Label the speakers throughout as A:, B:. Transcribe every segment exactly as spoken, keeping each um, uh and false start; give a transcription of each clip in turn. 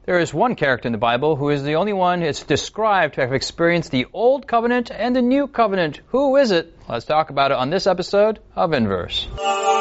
A: There is one character in the Bible who is the only one it's described to have experienced the Old Covenant and the New Covenant. Who is it? Let's talk about it on this episode of Inverse.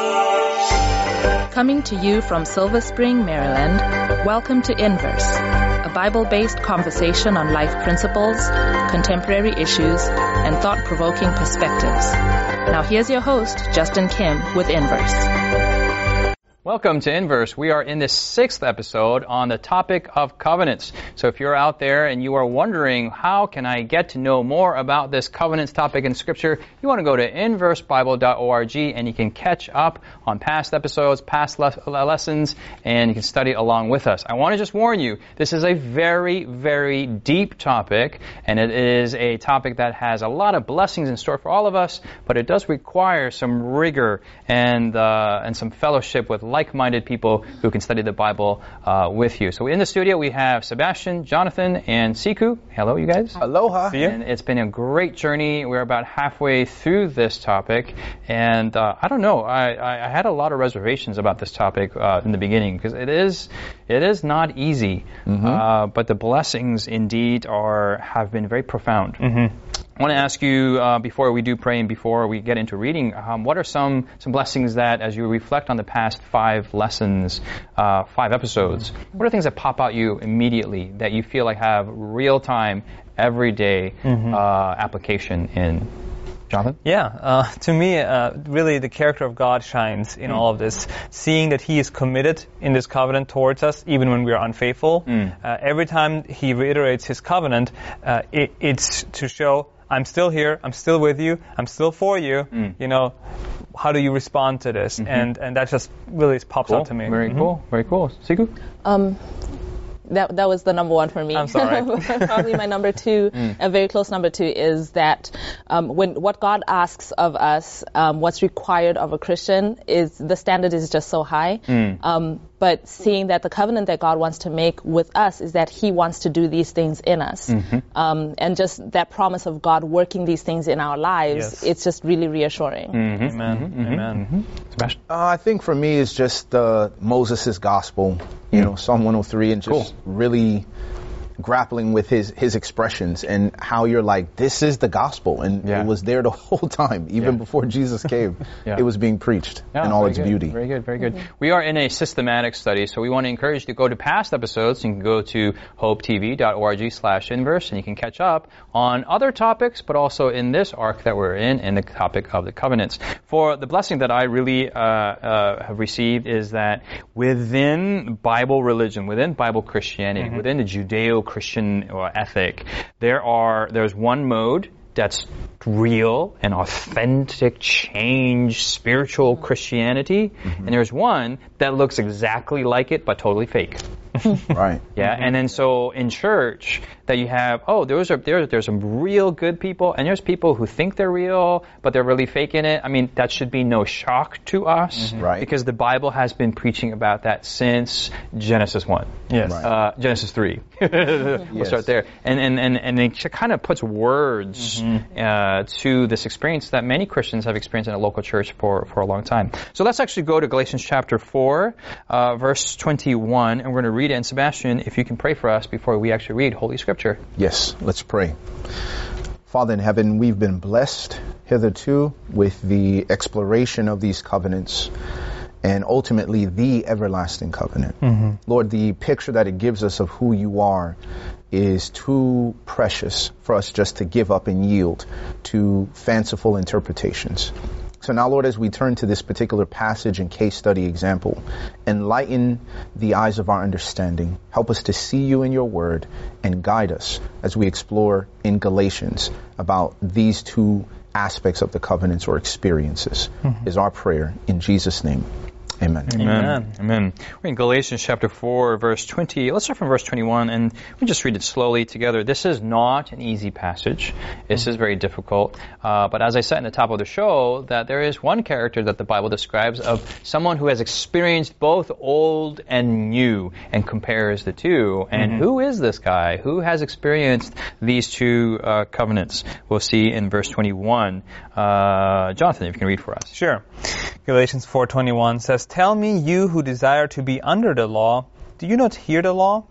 B: Coming to you from Silver Spring, Maryland, welcome to Inverse, a Bible-based conversation on life principles, contemporary issues, and thought-provoking perspectives. Now here's your host, Justin Kim, with Inverse.
A: Welcome to Inverse. We are in the sixth episode on the topic of covenants. So if you're out there and you are wondering, how can I get to know more about this covenants topic in Scripture, you want to go to inverse bible dot org and you can catch up on past episodes, past le- lessons, and you can study along with us. I want to just warn you, this is a very, very deep topic, and it is a topic that has a lot of blessings in store for all of us, but it does require some rigor and uh, and some fellowship with like-minded people who can study the Bible uh, with you. So in the studio we have Sebastian, Jonathan, and Siku. Hello, you guys.
C: Aloha.
A: And it's been a great journey. We're about halfway through this topic, and uh, I don't know. I, I had a lot of reservations about this topic uh, in the beginning because it is it is not easy, mm-hmm. uh, but the blessings indeed are have been very profound. Mm-hmm. I want to ask you, uh, before we do pray and before we get into reading, um, what are some, some blessings that, as you reflect on the past five lessons, uh, five episodes, what are things that pop out you immediately that you feel like have real-time, everyday mm-hmm. uh, application in? Jonathan?
D: Yeah, uh, to me, uh, really the character of God shines in mm. all of this. Seeing that He is committed in this covenant towards us, even when we are unfaithful. Mm. Uh, every time He reiterates His covenant, uh, it, it's to show, I'm still here, I'm still with you, I'm still for you. Mm. You know, how do you respond to this? Mm-hmm. And and that just really pops
A: cool.
D: out to me.
A: Very mm-hmm. cool, very cool. Siku?
E: Um, That that was the number one for me.
D: I'm sorry.
E: Probably my number two, mm. a very close number two, is that um, when what God asks of us, um, what's required of a Christian, is the standard is just so high. Mm. Um, but seeing that the covenant that God wants to make with us is that He wants to do these things in us, mm-hmm. um, and just that promise of God working these things in our lives, yes. it's just really reassuring.
D: Mm-hmm. Amen. Mm-hmm. Amen.
A: Mm-hmm.
C: Uh, I think for me it's just uh, Moses' gospel. You know, Psalm one oh three, and just cool. really grappling with his, his expressions and how you're like, this is the gospel. And yeah. it was there the whole time, even yeah. before Jesus came. yeah. It was being preached
A: yeah,
C: in all its
A: good.
C: beauty.
A: Very good, very good. Mm-hmm. We are in a systematic study, so we want to encourage you to go to past episodes. You can go to hope t v dot org slash inverse, and you can catch up on other topics, but also in this arc that we're in, in the topic of the covenants. For the blessing that I really uh, uh, have received is that within Bible religion, within Bible Christianity, mm-hmm. within the Judeo Christian or ethic, there are there's one mode that's real and authentic change, spiritual Christianity, mm-hmm. and there's one that looks exactly like it but totally fake.
C: Right.
A: Yeah, mm-hmm. and then so in church that you have, oh, those are there. There's some real good people, and there's people who think they're real, but they're really faking it. I mean, that should be no shock to us,
C: mm-hmm. right?
A: Because the Bible has been preaching about that since Genesis one.
D: Yes.
A: Right. Uh, Genesis three. We'll yes. start there, and and and and it kind of puts words mm-hmm. uh, to this experience that many Christians have experienced in a local church for for a long time. So let's actually go to Galatians chapter four, uh, verse twenty-one, and we're going to read it. And Sebastian, if you can pray for us before we actually read Holy Scripture.
C: Yes, let's pray. Father in heaven, we've been blessed hitherto with the exploration of these covenants and ultimately the everlasting covenant. Mm-hmm. Lord, the picture that it gives us of who you are is too precious for us just to give up and yield to fanciful interpretations. So now, Lord, as we turn to this particular passage and case study example, enlighten the eyes of our understanding. Help us to see you in your word and guide us as we explore in Galatians about these two aspects of the covenants or experiences, mm-hmm. is our prayer in Jesus' name. Amen.
A: Amen. Amen. Amen. We're in Galatians chapter four, verse twenty. Let's start from verse twenty-one, and we just read it slowly together. This is not an easy passage. This mm-hmm. is very difficult. Uh, but as I said in the top of the show, that there is one character that the Bible describes of someone who has experienced both old and new and compares the two. And mm-hmm. who is this guy? Who has experienced these two uh, covenants? We'll see in verse twenty-one. Uh, Jonathan, if you can read for us.
D: Sure. Galatians four twenty-one says, "Tell me, you who desire to be under the law, do you not hear the law?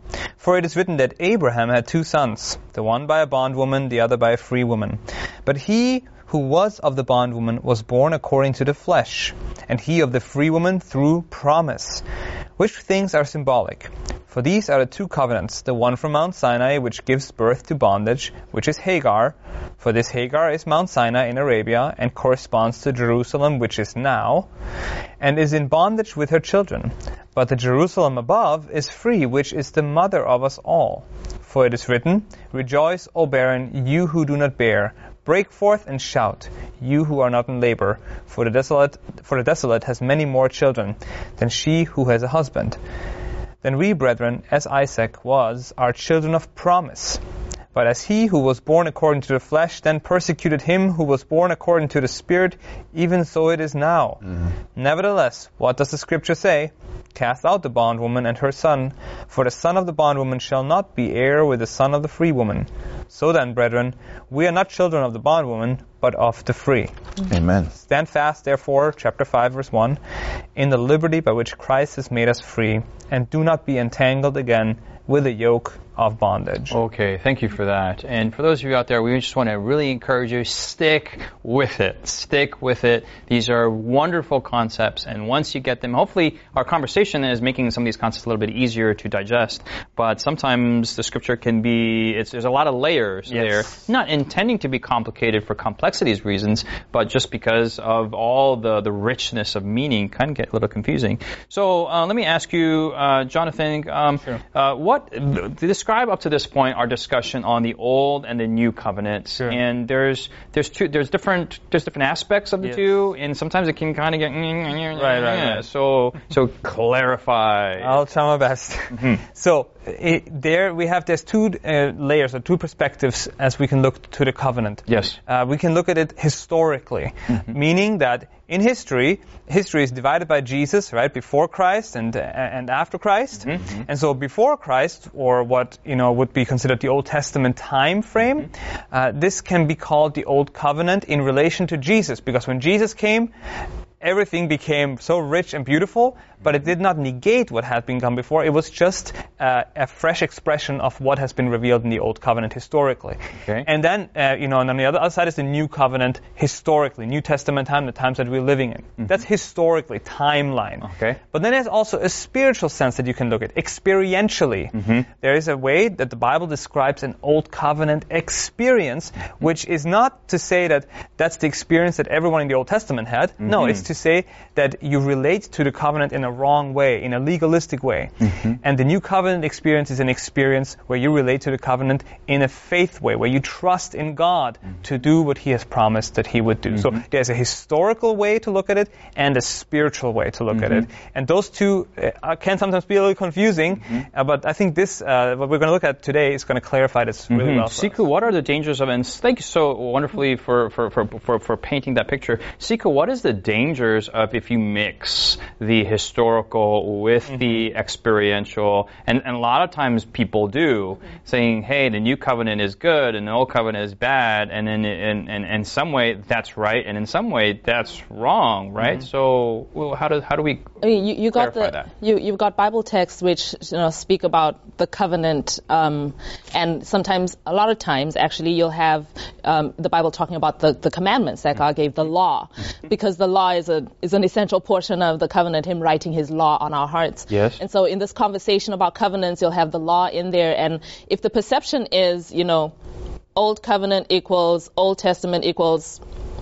D: For it is written that Abraham had two sons, the one by a bondwoman, the other by a free woman. But he who was of the bondwoman was born according to the flesh, and he of the free woman through promise, which things are symbolic. For these are the two covenants, the one from Mount Sinai, which gives birth to bondage, which is Hagar. For this Hagar is Mount Sinai in Arabia, and corresponds to Jerusalem, which is now, and is in bondage with her children. But the Jerusalem above is free, which is the mother of us all. For it is written, Rejoice, O barren, you who do not bear. Break forth and shout, you who are not in labor, for the desolate, for the desolate has many more children than she who has a husband. Then we, brethren, as Isaac was, are children of promise. But as he who was born according to the flesh then persecuted him who was born according to the Spirit, even so it is now. Mm-hmm. Nevertheless, what does the Scripture say? Cast out the bondwoman and her son, for the son of the bondwoman shall not be heir with the son of the free woman. So then, brethren, we are not children of the bondwoman, but of the free.
C: Amen.
D: Stand fast, therefore, chapter five, verse one, in the liberty by which Christ has made us free, and do not be entangled again with the yoke of bondage.
A: Okay, thank you for that. And for those of you out there, we just want to really encourage you, stick with it. Stick with it. These are wonderful concepts, and once you get them, hopefully our conversation is making some of these concepts a little bit easier to digest, but sometimes the Scripture can be, it's, there's a lot of layers yes. there, not intending to be complicated for complexity's reasons, but just because of all the, the richness of meaning, kind of get a little confusing. So uh, let me ask you, uh, Jonathan, um,
D: sure.
A: uh, what, describe up to this point our discussion on the Old and the New Covenants.
D: Sure.
A: And there's there's two there's different there's different aspects of the
D: yes.
A: two, and sometimes it can kind of get
D: right, right, right.
A: So so clarify.
D: I'll try my best. Mm-hmm. So it, there we have there's two uh, layers or two perspectives as we can look to the covenant.
A: Yes.
D: Uh, we can look at it historically, mm-hmm. meaning that in history, history is divided by Jesus, right, before Christ and uh, and after Christ. Mm-hmm. And so before Christ, or what you know would be considered the Old Testament time frame, mm-hmm. uh, this can be called the Old Covenant in relation to Jesus, because when Jesus came, everything became so rich and beautiful, but it did not negate what had been done before. It was just uh, a fresh expression of what has been revealed in the Old Covenant historically.
A: Okay.
D: And then, uh, you know, and on the other side is the New Covenant historically, New Testament time, the times that we're living in. Mm-hmm. That's historically, timeline.
A: Okay.
D: But then there's also a spiritual sense that you can look at, experientially. Mm-hmm. There is a way that the Bible describes an Old Covenant experience, mm-hmm. which is not to say that that's the experience that everyone in the Old Testament had. Mm-hmm. No, it's to say that you relate to the covenant in a wrong way, in a legalistic way. Mm-hmm. And the New Covenant experience is an experience where you relate to the covenant in a faith way, where you trust in God mm-hmm. to do what He has promised that He would do. Mm-hmm. So there's a historical way to look at it and a spiritual way to look mm-hmm. at it. And those two uh, can sometimes be a little confusing, mm-hmm. uh, but I think this, uh, what we're going to look at today, is going to clarify this mm-hmm. really well for
A: Siku,
D: us.
A: what are the dangers of, and thank you so wonderfully for, for, for, for, for painting that picture. Siku, what is the dangers of if you mix the historical with mm-hmm. the experiential, and, and a lot of times people do, saying, hey, the New Covenant is good and the Old Covenant is bad, and in in, in, in some way that's right, and in some way that's wrong, right? Mm-hmm. So well, how do how do we
E: I mean, you, you got the
A: that?
E: you you've got Bible texts which you know speak about the covenant, um, and sometimes a lot of times actually you'll have um, the Bible talking about the, the commandments that God gave, the law, because the law is a is an essential portion of the covenant, Him writing His law on our hearts.
A: Yes.
E: And so in this conversation about covenants, you'll have the law in there, and if the perception is, you know, Old Covenant equals Old Testament equals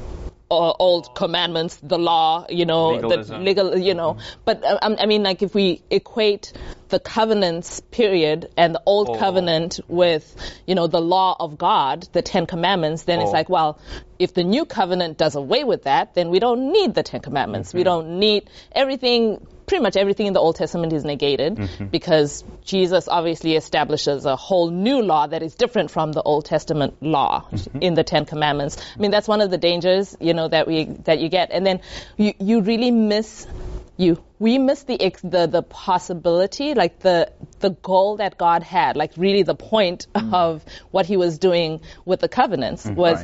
E: uh, Old Commandments, the law, you know,
A: Legalism.
E: the legal, you know, but uh, I mean, like if we equate the covenants period and the Old
A: oh.
E: Covenant with, you know, the law of God, the Ten Commandments, then oh. it's like, well, if the New Covenant does away with that, then we don't need the Ten Commandments. Mm-hmm. We don't need everything. Pretty much everything in the Old Testament is negated mm-hmm. because Jesus obviously establishes a whole new law that is different from the Old Testament law mm-hmm. in the Ten Commandments. I mean, that's one of the dangers, you know, that we that you get. And then you you really miss you we miss the the the possibility, like the the goal that God had, like really the point mm. of what He was doing with the covenants was. Right.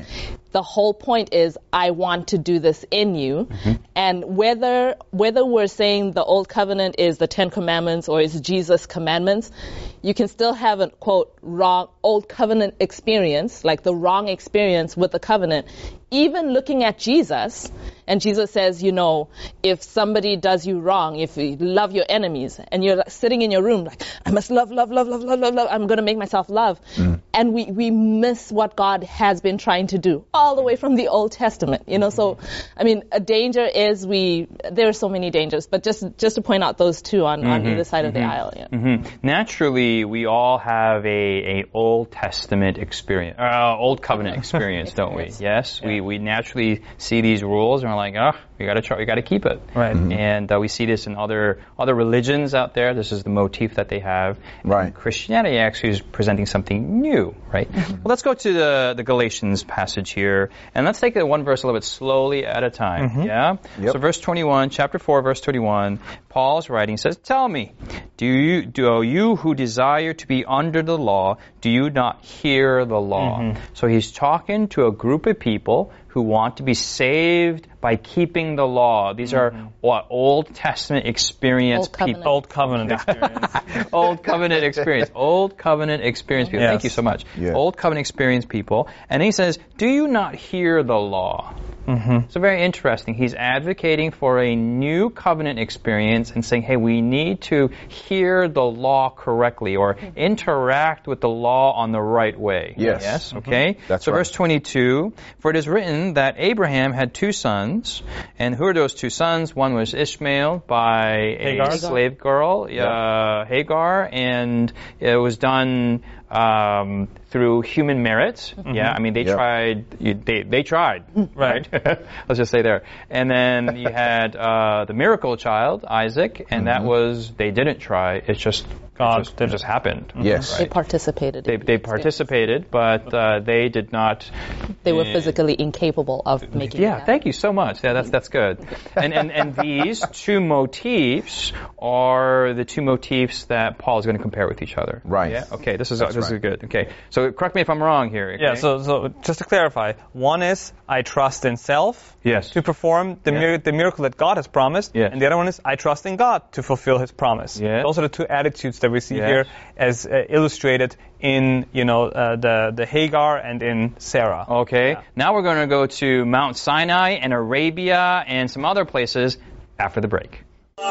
E: the whole point is, I want to do this in you. Mm-hmm. And whether whether we're saying the Old Covenant is the Ten Commandments or is Jesus' commandments, you can still have a, quote, wrong Old Covenant experience, like the wrong experience with the covenant. Even looking at Jesus, and Jesus says, you know, if somebody does you wrong, if you love your enemies, and you're sitting in your room like, I must love, love, love, love, love, love, love, I'm going to make myself love. Mm. And we, we miss what God has been trying to do all the way from the Old Testament, you know. So, I mean, a danger is we, there are so many dangers, but just just to point out those two on, mm-hmm. on either side mm-hmm. of the aisle. Yeah.
A: Mm-hmm. Naturally, we all have a, a Old Testament experience, uh, Old Covenant experience, don't we? Yes, yeah. we we naturally see these rules and we're like, oh, we got to try, we got to keep it.
D: Right.
A: Mm-hmm. And uh, we see this in other other religions out there. This is the motif that they have.
C: Right.
A: And Christianity actually is presenting something new, right? Mm-hmm. Well, let's go to the the Galatians passage here, and let's take it one verse a little bit slowly at a time. Mm-hmm. Yeah.
C: Yep.
A: So, verse twenty-one, chapter four, verse twenty-one. Paul's writing says, "Tell me, do you do you who desire to be under the law, do you not hear the law?" Mm-hmm. So he's talking to a group of people who want to be saved by keeping the law. These are mm-hmm. what Old Testament experience
E: Old Covenant.
A: people.
D: Old Covenant experience.
A: Old Covenant experience. Old Covenant experience people.
D: Yes.
A: Thank you so much.
C: Yes.
A: Old Covenant experience people. And he says, do you not hear the law? Mm-hmm. So very interesting. He's advocating for a new covenant experience and saying, hey, we need to hear the law correctly or interact with the law on the right way.
C: Yes.
A: Yes, okay?
C: Mm-hmm. That's
A: so
C: right.
A: verse twenty-two, for it is written that Abraham had two sons, and who are those two sons? One was Ishmael by a
D: Hagar.
A: slave girl,
C: Yeah.
A: uh, Hagar, and it was done um, through human merit. Mm-hmm. Yeah, I mean, they
C: Yep.
A: tried, you, they, they tried,
D: Right.
A: Let's just say there. And then you had uh, the miracle child, Isaac, and mm-hmm. that was, they didn't try, it's just,
D: God
A: it just, it just happened.
C: Yes.
E: They participated.
A: They,
E: in the
A: they
E: experience.
A: participated, but uh, they did not.
E: They were
A: uh,
E: physically incapable of making it
A: Yeah,
E: happen.
A: thank you so much. Yeah, that's that's good. And and and these two motifs are the two motifs that Paul is going to compare with each other.
C: Right.
A: Yeah. Okay. This is
C: That's
A: this
C: right.
A: is good. Okay. So correct me if I'm wrong here. Okay?
D: Yeah, so so just to clarify, one is I trust in self
A: Yes.
D: to perform the,
A: Yeah.
D: mir- the miracle that God has promised,
A: Yes.
D: and the other one is I trust in God to fulfill His promise.
A: Yes.
D: Those are the two attitudes that we see
A: Yes.
D: here as uh, illustrated in, you know, uh, the the Hagar and in Sarah.
A: Okay.
D: Yeah.
A: Now we're going to go to Mount Sinai and Arabia and some other places after the break.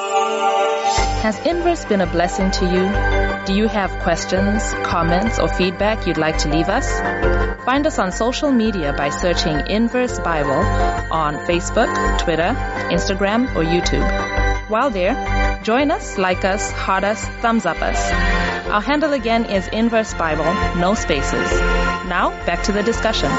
B: Has Inverse been a blessing to you? Do you have questions, comments, or feedback you'd like to leave us? Find us on social media by searching Inverse Bible on Facebook, Twitter, Instagram, or YouTube. While there, join us, like us, heart us, thumbs up us. Our handle again is Inverse Bible, no spaces. Now, back to the discussion.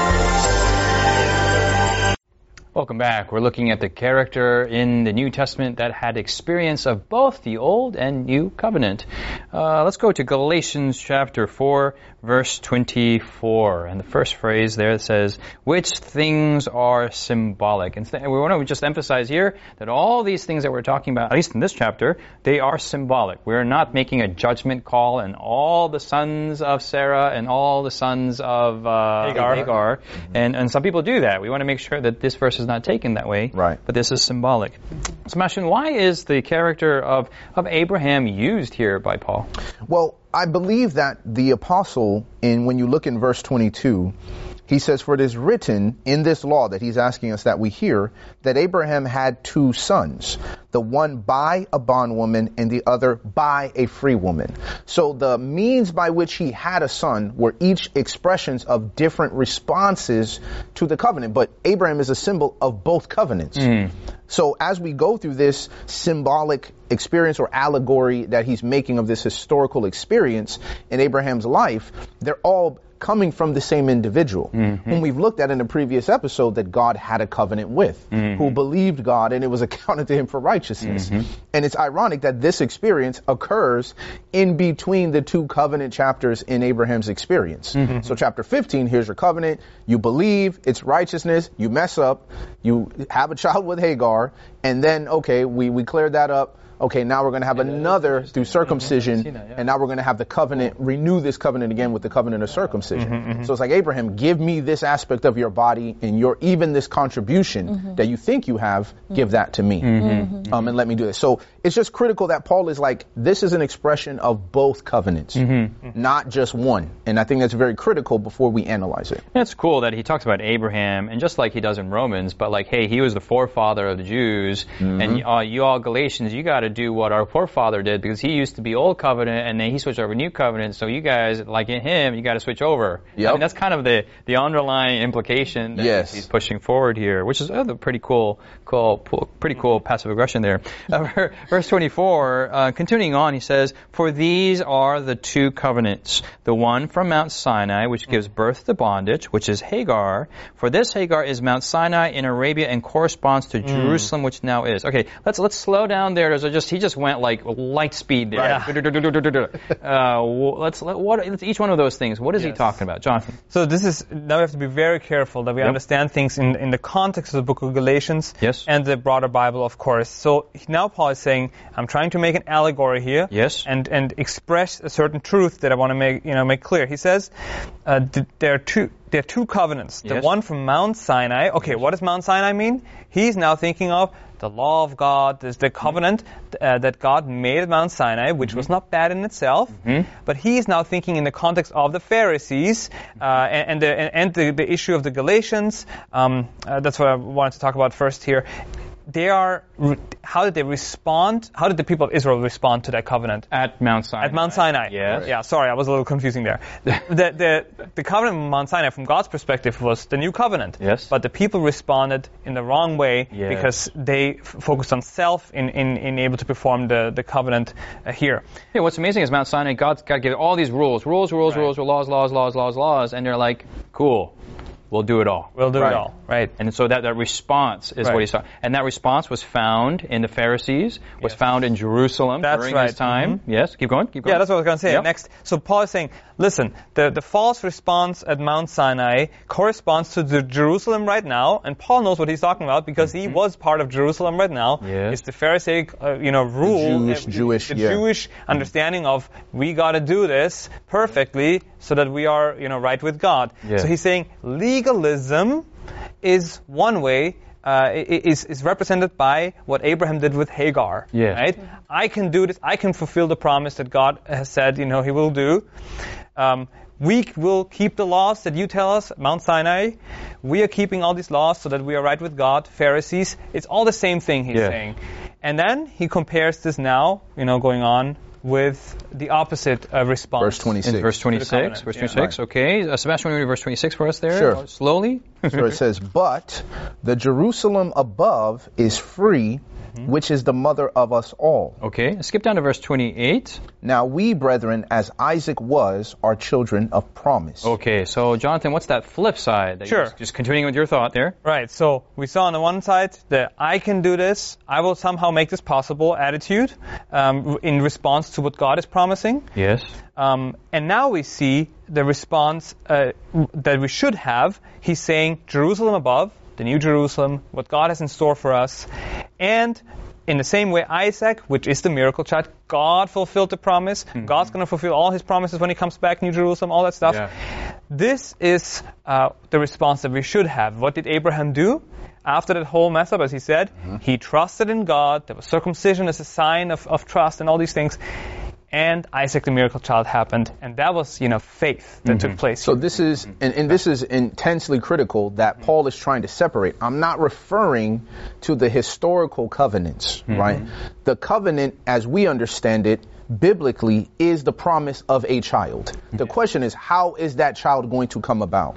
A: Welcome back. We're looking at the character in the New Testament that had experience of both the Old and New Covenant. Uh, let's go to Galatians chapter four, verse twenty-four. And the first phrase there says, which things are symbolic. And we want to just emphasize here that all these things that we're talking about, at least in this chapter, they are symbolic. We're not making a judgment call and all the sons of Sarah and all the sons of uh,
D: Hagar.
A: Hagar. Mm-hmm. And, and some people do that. We want to make sure that this verse is not taken that way,
C: Right.
A: but this is symbolic. So, Mashin, why is the character of, of Abraham used here by Paul?
C: Well, I believe that the apostle, in when you look in verse twenty-two, he says, for it is written in this law that he's asking us that we hear, that Abraham had two sons, the one by a bondwoman and the other by a free woman. So the means by which he had a son were each expressions of different responses to the covenant. But Abraham is a symbol of both covenants. Mm. So as we go through this symbolic experience or allegory that he's making of this historical experience in Abraham's life, they're all coming from the same individual, mm-hmm. whom we've looked at in a previous episode that God had a covenant with, mm-hmm. who believed God and it was accounted to him for righteousness. Mm-hmm. And it's ironic that this experience occurs in between the two covenant chapters in Abraham's experience. Mm-hmm. So chapter fifteen, here's your covenant, you believe, it's righteousness, you mess up, you have a child with Hagar, and then, okay, we, we cleared that up. okay, now we're going to have another through circumcision,
A: that, yeah.
C: and now we're going to have the covenant, renew this covenant again with the covenant of circumcision.
A: Mm-hmm, mm-hmm.
C: So it's like, Abraham, give me this aspect of your body and your even this contribution mm-hmm. that you think you have, mm-hmm. give that to me, mm-hmm. um, and let me do this. So it's just critical that Paul is like, this is an expression of both covenants, mm-hmm. not just one. And I think that's very critical before we analyze it.
A: It's cool that he talks about Abraham, and just like he does in Romans, but like, hey, he was the forefather of the Jews, mm-hmm. and uh, you all Galatians, you got to do what our forefather did, because he used to be old covenant, and then he switched over new covenant, so you guys, like in him, you got to switch over.
C: Yep.
A: I mean, that's kind of the, the underlying implication that
C: yes.
A: he's pushing forward here, which is a pretty cool, cool, pretty cool passive aggression there. Uh, verse twenty-four, uh, continuing on, he says, for these are the two covenants, the one from Mount Sinai, which gives birth to bondage, which is Hagar. For this Hagar is Mount Sinai in Arabia and corresponds to mm. Jerusalem, which now is. Okay, let's let's slow down there. There's a just he just went like light speed there. Right. uh, let's let, what let's, each one of those things. What is yes. he talking about, Jonathan?
D: So this is now we have to be very careful that we yep. understand things in in the context of the book of Galatians
A: yes.
D: and the broader Bible, of course. So now Paul is saying, I'm trying to make an allegory here,
A: yes.
D: and and express a certain truth that I want to make you know make clear. He says uh, th- there are two. There are two covenants.
A: Yes.
D: The one from Mount Sinai. Okay, what does Mount Sinai mean? He's now thinking of the law of God. There's the covenant uh, that God made at Mount Sinai, which mm-hmm. was not bad in itself. Mm-hmm. But he's now thinking in the context of the Pharisees uh, and, and, the, and the, the issue of the Galatians. Um, uh, that's what I wanted to talk about first here. They are, how did they respond? How did the people of Israel respond to that covenant?
A: At Mount Sinai.
D: At Mount Sinai.
A: Yes.
D: Yeah, sorry, I was a little confusing there. the, the, the covenant of Mount Sinai, from God's perspective, was the new covenant.
A: Yes.
D: But the people responded in the wrong way
A: yes.
D: because they f- focused on self in, in, in able to perform the, the covenant uh, here.
A: Yeah, what's amazing is Mount Sinai, God's got to give all these rules, rules, rules,
D: right.
A: rules, laws, laws, laws, laws, laws, and they're like, cool. We'll do it all.
D: We'll do
A: right.
D: it all. Right.
A: And so that, that response is
D: right.
A: what he's talking. And that response was found in the Pharisees, was
D: yes.
A: found in Jerusalem
D: that's
A: during
D: right.
A: his time.
D: Mm-hmm.
A: Yes, keep going, keep going.
D: Yeah, that's what I was going to say.
A: Yep.
D: Next, so Paul is saying, listen, the, the false response at Mount Sinai corresponds to the Jerusalem right now, and Paul knows what he's talking about because mm-hmm. he was part of Jerusalem right now.
A: Yes.
D: It's the Pharisaic, uh, you know, rule,
C: the Jewish,
D: uh,
C: Jewish,
D: the
C: yeah.
D: Jewish
C: mm-hmm.
D: understanding of we got to do this perfectly so that we are, you know, right with God.
A: Yeah.
D: So he's saying legalism is one way. Uh, is, is represented by what Abraham did with Hagar.
A: Yes.
D: Right? I can do this. I can fulfill the promise that God has said, you know, He will do. Um, we will keep the laws that you tell us, Mount Sinai. We are keeping all these laws so that we are right with God. Pharisees. It's all the same thing he's
A: yeah.
D: saying. And then he compares this now, you know, going on with the opposite uh, response.
C: Verse twenty-six.
A: In verse twenty-six. Verse twenty-six. Yeah. Okay. Uh, Sebastian, want to read verse twenty-six for us there?
C: Sure.
A: Slowly.
C: So it says, but the Jerusalem above is free, mm-hmm. which is the mother of us all.
A: Okay. Skip down to verse twenty-eight.
C: Now we, brethren, as Isaac was, are children of promise.
A: Okay. So, Jonathan, what's that flip side? That
D: sure.
A: Just, just continuing with your thought there.
D: Right. So we saw on the one side the I can do this, I will somehow make this possible attitude um, in response to what God is promising.
A: Yes.
D: Um, and now we see the response uh, that we should have. He's saying Jerusalem above, the new Jerusalem, what God has in store for us. And in the same way, Isaac, which is the miracle child, God fulfilled the promise. Mm-hmm. God's going to fulfill all His promises when He comes back, New Jerusalem, all that stuff.
A: Yeah.
D: This is uh, the response that we should have. What did Abraham do? After that whole mess up, as he said, mm-hmm. he trusted in God. There was circumcision as a sign of, of trust and all these things. And Isaac, the miracle child, happened. And that was, you know, faith that
A: mm-hmm.
D: took place.
C: So this is, and, and this is intensely critical that Paul is trying to separate. I'm not referring to the historical covenants, mm-hmm. right? The covenant, as we understand it, biblically, is the promise of a child. The question is, how is that child going to come about?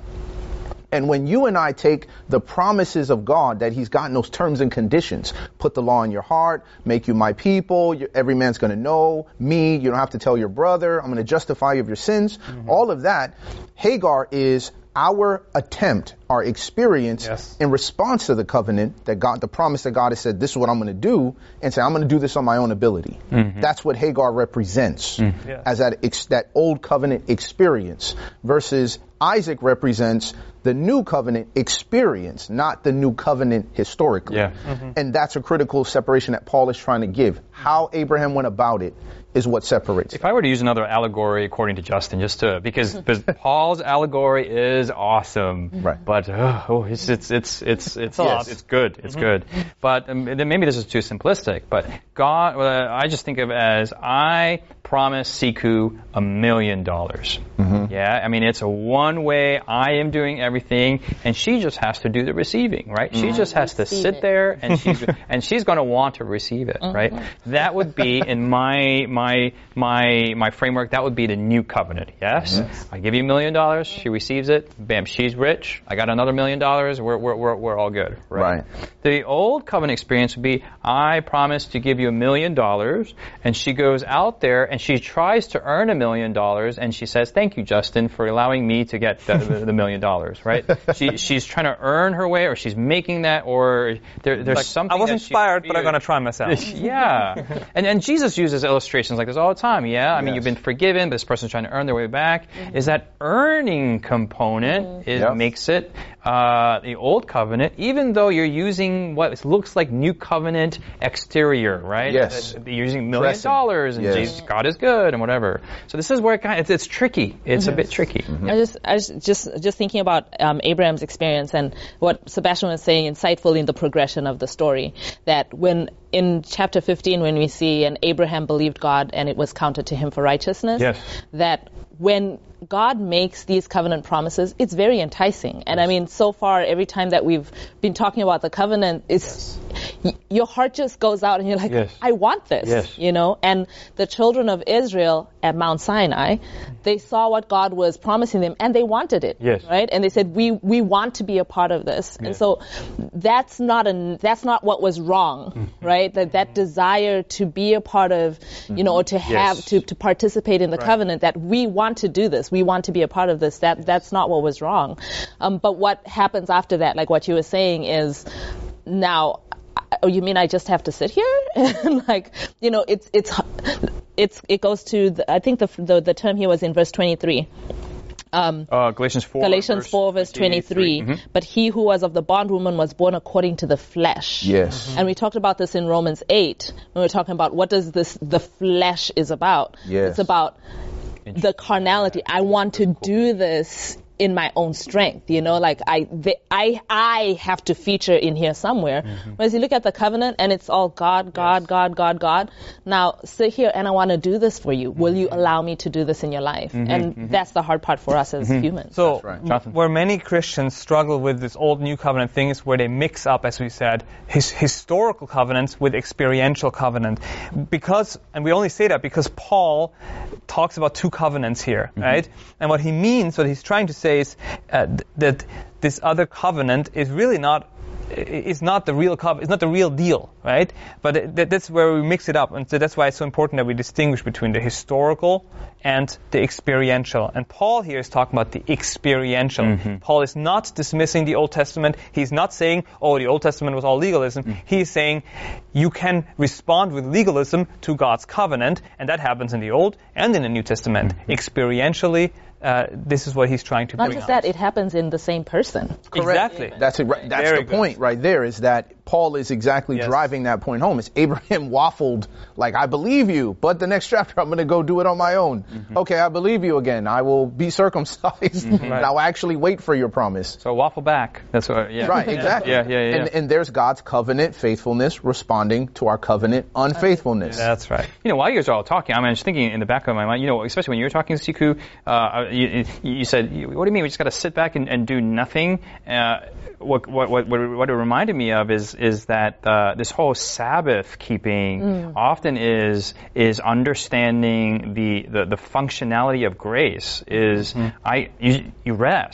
C: And when you and I take the promises of God, that He's gotten those terms and conditions, put the law in your heart, make you my people, you, every man's going to know me, you don't have to tell your brother, I'm going to justify you of your sins, mm-hmm. all of that, Hagar is our attempt, our experience
D: yes.
C: in response to the covenant that God, the promise that God has said, this is what I'm going to do, and say, I'm going to do this on my own ability. Mm-hmm. That's what Hagar represents mm-hmm.
D: yeah.
C: as that, ex, that old covenant experience versus Isaac represents the new covenant experience, not the new covenant historically.
A: Yeah.
C: Mm-hmm. And that's a critical separation that Paul is trying to give. How Abraham went about it is what separates.
A: If I were to use another allegory according to Justin, just to, because, because Paul's allegory is awesome,
C: right.
A: but uh, oh, it's, it's, it's, it's, it's,
D: yes.
A: it's good, it's mm-hmm. good. But um, then maybe this is too simplistic, but God, uh, I just think of it as, I promise Siku a million dollars.
C: Mm-hmm.
A: Yeah, I mean, it's a one way, I am doing everything, and she just has to do the receiving, right? Mm-hmm. She just has to sit
E: it.
A: there, and she's, and she's going to want to receive it,
E: mm-hmm.
A: right? That would be, in my, my My my my framework, that would be the new covenant. Yes, yes. I give you a million dollars, she receives it. Bam, she's rich. I got another million dollars. We're we're we're we're all good. Right?
C: right.
A: The old covenant experience would be, I promise to give you a million dollars, and she goes out there and she tries to earn a million dollars, and she says, "Thank you, Justin, for allowing me to get the, the, the million dollars." Right? She she's trying to earn her way, or she's making that, or there, there's
D: like,
A: something.
D: I was
A: that
D: inspired,
A: she,
D: but I'm gonna try myself.
A: Yeah, and and Jesus uses illustrations like this all the time, yeah? I mean,
C: yes.
A: you've been forgiven, but this person's trying to earn their way back. Mm-hmm. Is that earning component mm-hmm. is yep. makes it uh, the old covenant, even though you're using what looks like new covenant exterior, right?
C: Yes.
A: Uh, you're using a million Present. dollars, and yes. Jesus, God is good, and whatever. So this is where it kind of, it's, it's tricky. It's mm-hmm. a bit tricky.
E: Mm-hmm. I just, I just, just, just thinking about um, Abraham's experience and what Sebastian was saying insightfully in the progression of the story, that when in chapter fifteen, when we see, and Abraham believed God and it was counted to him for righteousness,
A: yes.
E: that when God makes these covenant promises, it's very enticing. And yes. I mean, so far, every time that we've been talking about the covenant, it's y- your heart just goes out and you're like,
A: yes.
E: I want this,
A: yes.
E: you know? And the children of Israel at Mount Sinai, they saw what God was promising them and they wanted it,
A: yes.
E: right? And they said, we we want to be a part of this. Yes. And so that's not a, that's not what was wrong, mm-hmm. right? That that desire to be a part of, you know, or to have,
A: yes.
E: to, to participate in the
A: right.
E: covenant, that we want to do this. We want to be a part of this. That that's not what was wrong. Um, but what happens after that, like what you were saying, is now, oh, you mean I just have to sit here? Like, you know, it's it's it's it goes to the, I think the, the the term here was in verse twenty-three. Um,
A: uh, Galatians four.
E: Galatians
A: verse
E: four, verse twenty-three. Mm-hmm. But he who was of the bondwoman was born according to the flesh.
C: Yes.
E: Mm-hmm. And we talked about this in Romans eight when we were talking about what does this the flesh is about.
C: Yes.
E: It's about the carnality. I want to do this in my own strength, you know, like I, they, I, I have to feature in here somewhere. Mm-hmm. Whereas you look at the covenant and it's all God, God, yes. God, God, God. Now sit here and I want to do this for you. Mm-hmm. Will you allow me to do this in your life? Mm-hmm. And mm-hmm. that's the hard part for us as mm-hmm. humans.
D: So
C: right.
D: where many Christians struggle with this old new covenant thing is where they mix up, as we said, his historical covenants with experiential covenant. Because, and we only say that because Paul talks about two covenants here, mm-hmm. right? And what he means, what he's trying to say says uh, th- that this other covenant is really not is not the real covenant, it's not the real deal, right? But it, that, that's where we mix it up, and so that's why it's so important that we distinguish between the historical and the experiential. And Paul here is talking about the experiential. Mm-hmm. Paul is not dismissing the Old Testament. He's not saying, oh, the Old Testament was all legalism. Mm-hmm. He's saying you can respond with legalism to God's covenant, and that happens in the Old and in the New Testament. Mm-hmm. Experientially, Uh, this is what he's trying to
E: Not
D: bring
E: just
D: out.
E: that, it happens in the same person.
C: Correct.
D: Exactly.
C: That's it. Right. That's
D: Very
C: the
D: good.
C: point right there, is that Paul is exactly
D: Yes.
C: driving that point home. It's Abraham waffled, like, I believe you, but the next chapter I'm going to go do it on my own. Mm-hmm. Okay, I believe you again. I will be circumcised. Mm-hmm. And I'll actually wait for your promise.
A: So waffle back. That's what, yeah.
C: Right, exactly.
A: Yeah, yeah, yeah.
C: And, and there's God's covenant faithfulness responding to our covenant unfaithfulness.
D: That's right.
A: You know, while you guys are all talking, I mean, I was thinking in the back of my mind, you know, especially when you were talking, Siku, uh, you, you said, what do you mean we just got to sit back and, and do nothing? Uh, what, what, what, what it reminded me of is, is that uh, this whole Sabbath keeping mm. often is is understanding the, the, the functionality of grace. Is mm-hmm. I you, you rest.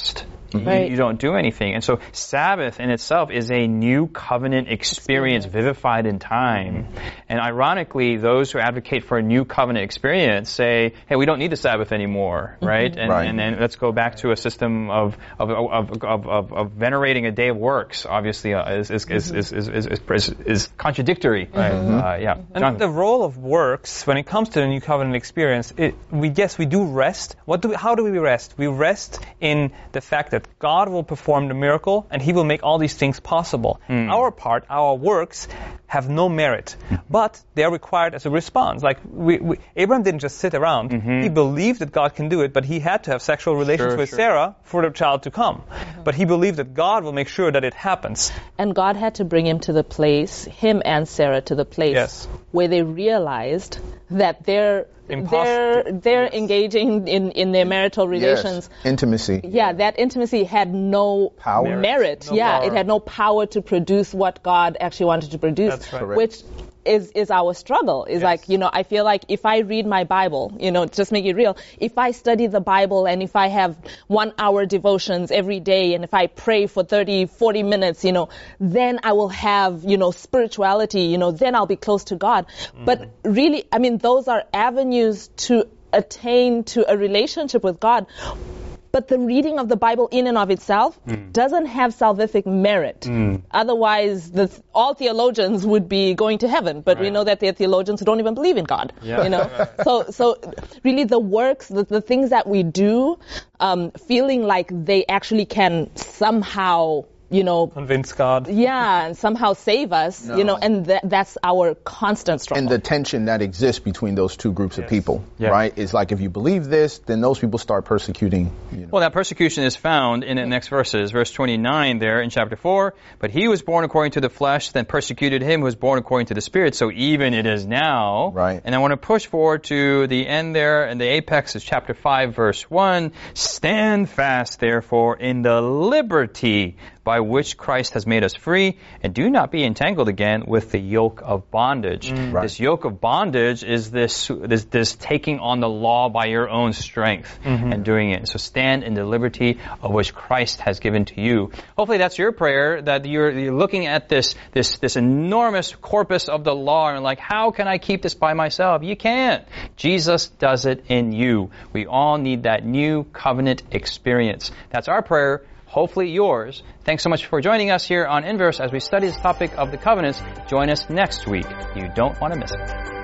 A: you,
E: Right.
A: you don't do anything. And so Sabbath in itself is a new covenant experience, vivified in time. And ironically, those who advocate for a new covenant experience say, hey, we don't need the Sabbath anymore, right? And,
C: Right.
A: and then let's go back to a system of of of of, of, of venerating a day of works. Obviously, uh, is, is, is, is, is, is, is is contradictory. Right. Uh, yeah.
D: And
A: Jonathan.
D: the role of works, when it comes to the new covenant experience, it, we yes, we do rest. What do we, how do we rest? We rest in the fact that God will perform the miracle and He will make all these things possible.
A: Mm.
D: Our part, our works, have no merit, but they are required as a response. Like we, we, Abraham didn't just sit around;
A: Mm-hmm.
D: he believed that God can do it, but he had to have sexual relations
A: Sure,
D: with
A: sure.
D: Sarah for the child to come. But he believed that God will make sure that it happens.
E: And God had to bring him to the place, him and Sarah to the place
D: Yes.
E: where they realized that they're
D: Impossible.
E: they're they're engaging in, in their marital relations.
C: Yes. Intimacy.
E: Yeah, that intimacy had no
C: Power.
E: merit.
D: Merit. No
E: yeah,
D: power.
E: it had no power to produce what God actually wanted to produce.
D: That's right.
C: Correct.
E: Which is is our struggle. Is like, you know, I feel like if I read my Bible, you know, just make it real. If I study the Bible and if I have one hour devotions every day and if I pray for thirty, forty minutes, you know, then I will have, you know, spirituality, you know, then I'll be close to God.
D: Mm-hmm.
E: But really, I mean, those are avenues to attain to a relationship with God. But the reading of the Bible in and of itself
A: Mm.
E: doesn't have salvific merit. Otherwise, the, all theologians would be going to heaven. But we
A: Right.
E: know that there are theologians who don't even believe in God.
A: Yeah.
E: You know, so so really the works, the, the things that we do, um, feeling like they actually can somehow, you know,
D: Convince God.
E: yeah, and somehow save us. You know, and that that's our constant struggle.
C: And the tension that exists between those two groups of people,
A: Yeah.
C: right? Is like if you believe this, then those people start persecuting. You know.
A: Well, that persecution is found in the next verses, verse twenty-nine there in chapter four. But he was born according to the flesh, then persecuted him who was born according to the Spirit. So even it is now.
C: Right.
A: And I want to push forward to the end there, and the apex is chapter five, verse one. Stand fast, therefore, in the liberty by which Christ has made us free, and do not be entangled again with the yoke of bondage.
C: Right.
A: This yoke of bondage is this, this this taking on the law by your own strength and doing it. So stand in the liberty of which Christ has given to you. Hopefully that's your prayer, that you're, you're looking at this this this enormous corpus of the law and like, how can I keep this by myself? You can't. Jesus does it in you. We all need that new covenant experience. That's our prayer. Hopefully yours. Thanks so much for joining us here on Inverse as we study this topic of the covenants. Join us next week. You don't want to miss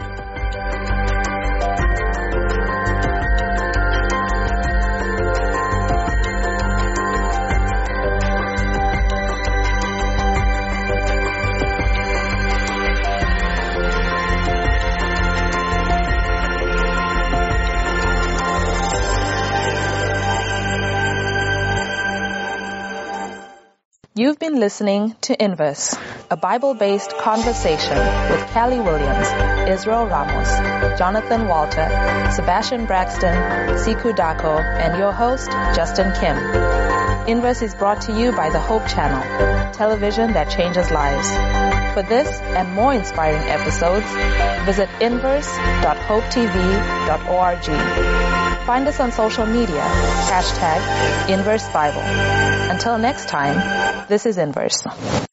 A: it.
B: You've been listening to Inverse, a Bible-based conversation with Callie Williams, Israel Ramos, Jonathan Walter, Sebastian Braxton, Siku Dako, and your host, Justin Kim. Inverse is brought to you by the Hope Channel, television that changes lives. For this and more inspiring episodes, visit inverse dot hope t v dot org. Find us on social media, hashtag Inverse Bible. Until next time, this is Inverse.